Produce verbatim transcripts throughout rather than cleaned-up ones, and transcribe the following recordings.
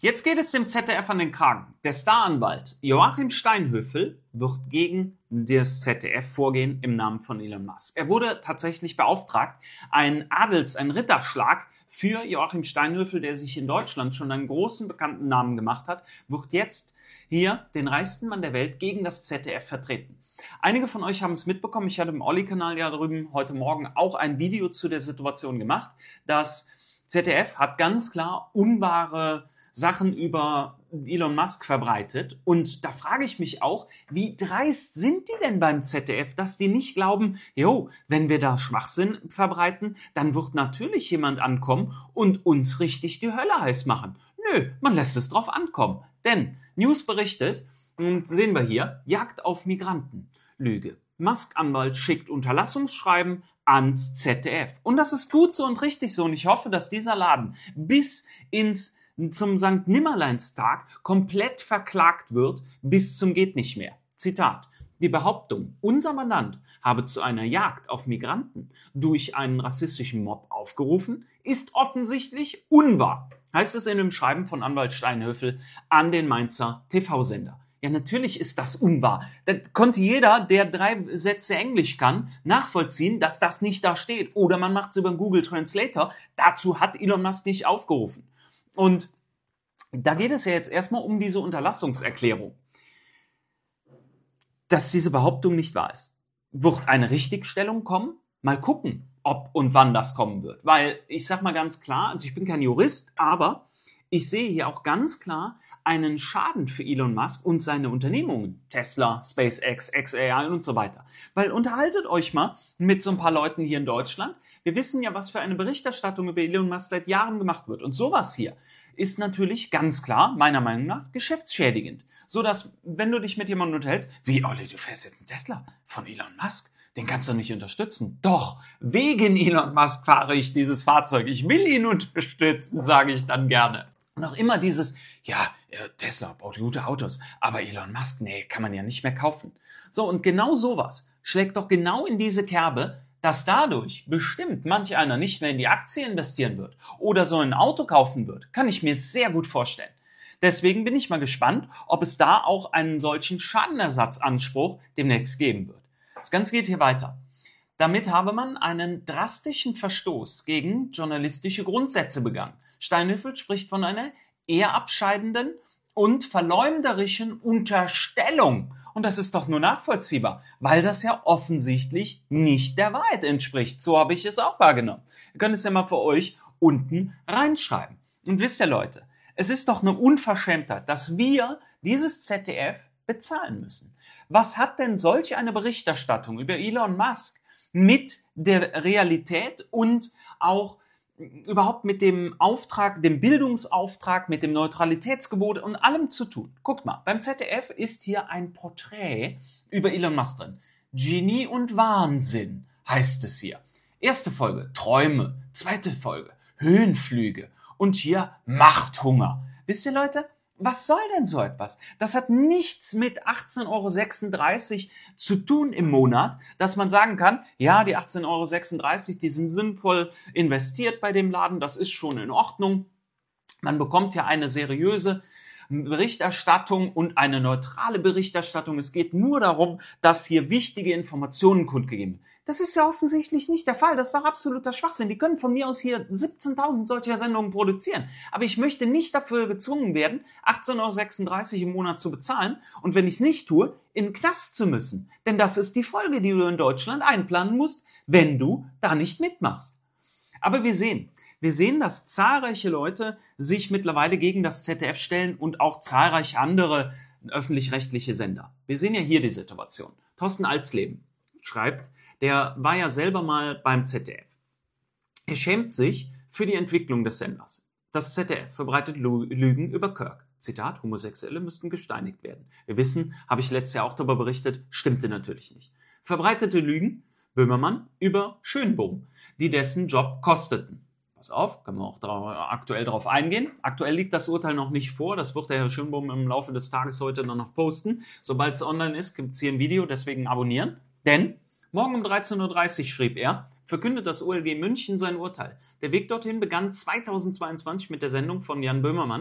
Jetzt geht es dem Z D F an den Kragen. Der Staranwalt Joachim Steinhöfel wird gegen das Z D F vorgehen im Namen von Elon Musk. Er wurde tatsächlich beauftragt, einen Adels-, einen Ritterschlag für Joachim Steinhöfel, der sich in Deutschland schon einen großen bekannten Namen gemacht hat, wird jetzt hier den reichsten Mann der Welt gegen das Z D F vertreten. Einige von euch haben es mitbekommen, ich hatte im Olli-Kanal ja drüben heute Morgen auch ein Video zu der Situation gemacht. Das Z D F hat ganz klar unwahre Sachen über Elon Musk verbreitet. Und da frage ich mich auch, wie dreist sind die denn beim Z D F, dass die nicht glauben, jo, wenn wir da Schwachsinn verbreiten, dann wird natürlich jemand ankommen und uns richtig die Hölle heiß machen. Nö, man lässt es drauf ankommen. Denn News berichtet, und sehen wir hier, Jagd auf Migranten. Lüge. Musk-Anwalt schickt Unterlassungsschreiben ans Z D F. Und das ist gut so und richtig so. Und ich hoffe, dass dieser Laden bis ins zum Sankt Nimmerleinstag komplett verklagt wird bis zum geht nicht mehr. Zitat. Die Behauptung, unser Mandant habe zu einer Jagd auf Migranten durch einen rassistischen Mob aufgerufen, ist offensichtlich unwahr, heißt es in dem Schreiben von Anwalt Steinhöfel an den Mainzer T V-Sender. Ja, natürlich ist das unwahr. Da konnte jeder, der drei Sätze Englisch kann, nachvollziehen, dass das nicht da steht. Oder man macht es über einen Google Translator. Dazu hat Elon Musk nicht aufgerufen. Und da geht es ja jetzt erstmal um diese Unterlassungserklärung. Dass diese Behauptung nicht wahr ist. Wird eine Richtigstellung kommen? Mal gucken, ob und wann das kommen wird. Weil ich sag mal ganz klar, also ich bin kein Jurist, aber ich sehe hier auch ganz klar einen Schaden für Elon Musk und seine Unternehmungen. Tesla, SpaceX, X A I und so weiter. Weil unterhaltet euch mal mit so ein paar Leuten hier in Deutschland. Wir wissen ja, was für eine Berichterstattung über Elon Musk seit Jahren gemacht wird. Und sowas hier ist natürlich ganz klar, meiner Meinung nach, geschäftsschädigend. So dass, wenn du dich mit jemandem unterhältst, wie, Olli, du fährst jetzt einen Tesla von Elon Musk, den kannst du nicht unterstützen. Doch, wegen Elon Musk fahre ich dieses Fahrzeug. Ich will ihn unterstützen, sage ich dann gerne. Und auch immer dieses, ja, Tesla baut gute Autos, aber Elon Musk, nee, kann man ja nicht mehr kaufen. So, und genau sowas schlägt doch genau in diese Kerbe, dass dadurch bestimmt manch einer nicht mehr in die Aktie investieren wird oder so ein Auto kaufen wird, kann ich mir sehr gut vorstellen. Deswegen bin ich mal gespannt, ob es da auch einen solchen Schadenersatzanspruch demnächst geben wird. Das Ganze geht hier weiter. Damit habe man einen drastischen Verstoß gegen journalistische Grundsätze begangen. Steinhöfel spricht von einer eher abscheidenden und verleumderischen Unterstellung. Und das ist doch nur nachvollziehbar, weil das ja offensichtlich nicht der Wahrheit entspricht. So habe ich es auch wahrgenommen. Ihr könnt es ja mal für euch unten reinschreiben. Und wisst ihr, Leute, es ist doch eine Unverschämtheit, dass wir dieses Z D F bezahlen müssen. Was hat denn solch eine Berichterstattung über Elon Musk mit der Realität und auch überhaupt mit dem Auftrag, dem Bildungsauftrag, mit dem Neutralitätsgebot und allem zu tun? Guckt mal, beim Z D F ist hier ein Porträt über Elon Musk drin. Genie und Wahnsinn heißt es hier. Erste Folge, Träume. Zweite Folge, Höhenflüge. Und hier Machthunger. Wisst ihr, Leute, was soll denn so etwas? Das hat nichts mit achtzehn Euro sechsunddreißig zu tun im Monat, dass man sagen kann, ja, die achtzehn Euro sechsunddreißig, die sind sinnvoll investiert bei dem Laden, das ist schon in Ordnung. Man bekommt ja eine seriöse Berichterstattung und eine neutrale Berichterstattung. Es geht nur darum, dass hier wichtige Informationen kundgegeben werden. Das ist ja offensichtlich nicht der Fall. Das ist doch absoluter Schwachsinn. Die können von mir aus hier siebzehntausend solcher Sendungen produzieren. Aber ich möchte nicht dafür gezwungen werden, achtzehn Euro sechsunddreißig im Monat zu bezahlen und wenn ich es nicht tue, in den Knast zu müssen. Denn das ist die Folge, die du in Deutschland einplanen musst, wenn du da nicht mitmachst. Aber wir sehen, wir sehen, dass zahlreiche Leute sich mittlerweile gegen das Z D F stellen und auch zahlreiche andere öffentlich-rechtliche Sender. Wir sehen ja hier die Situation. Thorsten Alsleben schreibt, der war ja selber mal beim Z D F. Er schämt sich für die Entwicklung des Senders. Das Z D F verbreitet Lügen über Kirk. Zitat, Homosexuelle müssten gesteinigt werden. Wir wissen, habe ich letztes Jahr auch darüber berichtet, stimmte natürlich nicht. Verbreitete Lügen, Böhmermann, über Schönbohm, die dessen Job kosteten. Pass auf, kann man auch dra- aktuell darauf eingehen. Aktuell liegt das Urteil noch nicht vor. Das wird der Herr Schönbohm im Laufe des Tages heute dann noch posten. Sobald es online ist, gibt es hier ein Video, deswegen abonnieren. Denn morgen um dreizehn Uhr dreißig schrieb er, verkündet das O L G München sein Urteil. Der Weg dorthin begann zweitausendzweiundzwanzig mit der Sendung von Jan Böhmermann,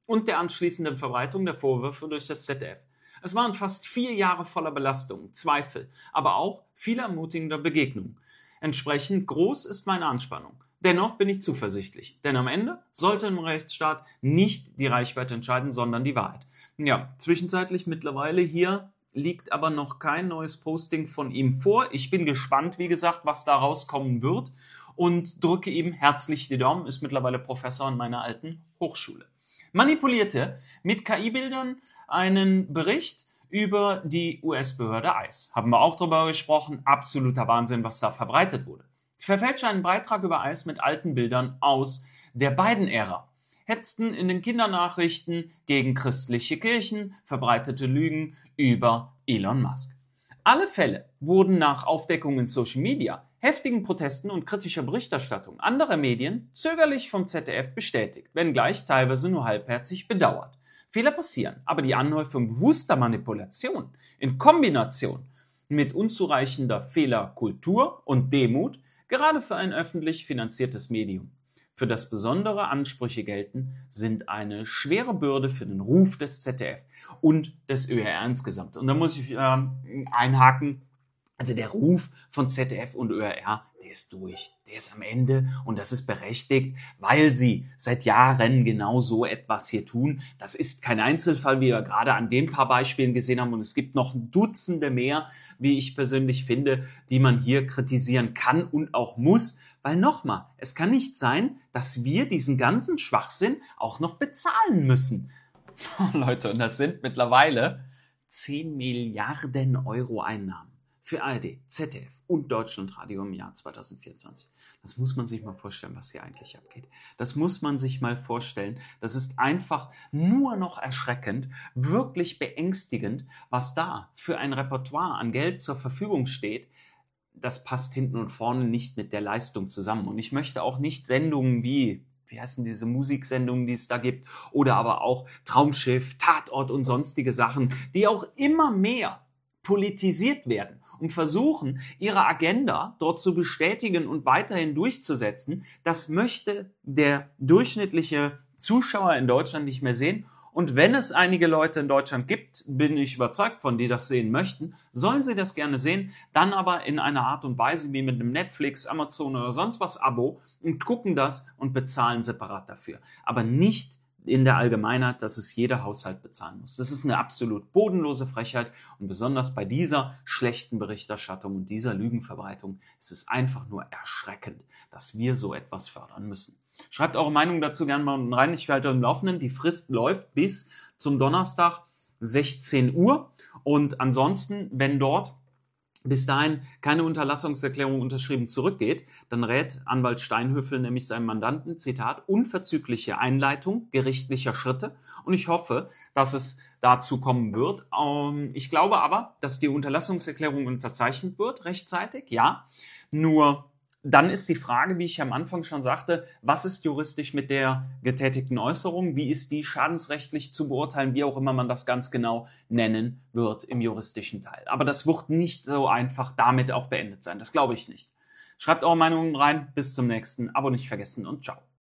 und der anschließenden Verbreitung der Vorwürfe durch das Z D F. Es waren fast vier Jahre voller Belastungen, Zweifel, aber auch viele ermutigende Begegnungen. Entsprechend groß ist meine Anspannung. Dennoch bin ich zuversichtlich, denn am Ende sollte im Rechtsstaat nicht die Reichweite entscheiden, sondern die Wahrheit. Ja, zwischenzeitlich mittlerweile hier liegt aber noch kein neues Posting von ihm vor. Ich bin gespannt, wie gesagt, was da rauskommen wird und drücke ihm herzlich die Daumen, ist mittlerweile Professor an meiner alten Hochschule. Manipulierte mit K I-Bildern einen Bericht über die U S-Behörde I C E. Haben wir auch darüber gesprochen, absoluter Wahnsinn, was da verbreitet wurde. Verfälschte einen Beitrag über I C E mit alten Bildern aus der Biden-Ära. Hetzten in den Kindernachrichten gegen christliche Kirchen, verbreitete Lügen über Elon Musk. Alle Fälle wurden nach Aufdeckung in Social Media, heftigen Protesten und kritischer Berichterstattung anderer Medien zögerlich vom Z D F bestätigt, wenngleich teilweise nur halbherzig bedauert. Fehler passieren, aber die Anhäufung bewusster Manipulation in Kombination mit unzureichender Fehlerkultur und Demut, gerade für ein öffentlich finanziertes Medium, für das besondere Ansprüche gelten, sind eine schwere Bürde für den Ruf des Z D F und des Ö R R insgesamt. Und da muss ich äh, einhaken, also der Ruf von Z D F und Ö R R, der ist durch, der ist am Ende und das ist berechtigt, weil sie seit Jahren genau so etwas hier tun. Das ist kein Einzelfall, wie wir gerade an den paar Beispielen gesehen haben und es gibt noch Dutzende mehr, wie ich persönlich finde, die man hier kritisieren kann und auch muss, weil nochmal, es kann nicht sein, dass wir diesen ganzen Schwachsinn auch noch bezahlen müssen. Leute, und das sind mittlerweile zehn Milliarden Euro Einnahmen für A R D, Z D F und Deutschlandradio im Jahr zweitausendvierundzwanzig. Das muss man sich mal vorstellen, was hier eigentlich abgeht. Das muss man sich mal vorstellen. Das ist einfach nur noch erschreckend, wirklich beängstigend, was da für ein Repertoire an Geld zur Verfügung steht. Das passt hinten und vorne nicht mit der Leistung zusammen. Und ich möchte auch nicht Sendungen wie, wie heißen diese Musiksendungen, die es da gibt, oder aber auch Traumschiff, Tatort und sonstige Sachen, die auch immer mehr politisiert werden und versuchen, ihre Agenda dort zu bestätigen und weiterhin durchzusetzen. Das möchte der durchschnittliche Zuschauer in Deutschland nicht mehr sehen. Und wenn es einige Leute in Deutschland gibt, bin ich überzeugt von, die das sehen möchten, sollen sie das gerne sehen, dann aber in einer Art und Weise wie mit einem Netflix, Amazon oder sonst was Abo und gucken das und bezahlen separat dafür. Aber nicht in der Allgemeinheit, dass es jeder Haushalt bezahlen muss. Das ist eine absolut bodenlose Frechheit und besonders bei dieser schlechten Berichterstattung und dieser Lügenverbreitung ist es einfach nur erschreckend, dass wir so etwas fördern müssen. Schreibt eure Meinung dazu gerne mal unten rein. Ich halte euch im Laufenden. Die Frist läuft bis zum Donnerstag sechzehn Uhr. Und ansonsten, wenn dort bis dahin keine Unterlassungserklärung unterschrieben zurückgeht, dann rät Anwalt Steinhöfel nämlich seinem Mandanten, Zitat, unverzügliche Einleitung gerichtlicher Schritte. Und ich hoffe, dass es dazu kommen wird. Ich glaube aber, dass die Unterlassungserklärung unterzeichnet wird, rechtzeitig, ja. Nur dann ist die Frage, wie ich am Anfang schon sagte, was ist juristisch mit der getätigten Äußerung? Wie ist die schadensrechtlich zu beurteilen? Wie auch immer man das ganz genau nennen wird im juristischen Teil. Aber das wird nicht so einfach damit auch beendet sein. Das glaube ich nicht. Schreibt eure Meinungen rein. Bis zum nächsten. Abo nicht vergessen und ciao.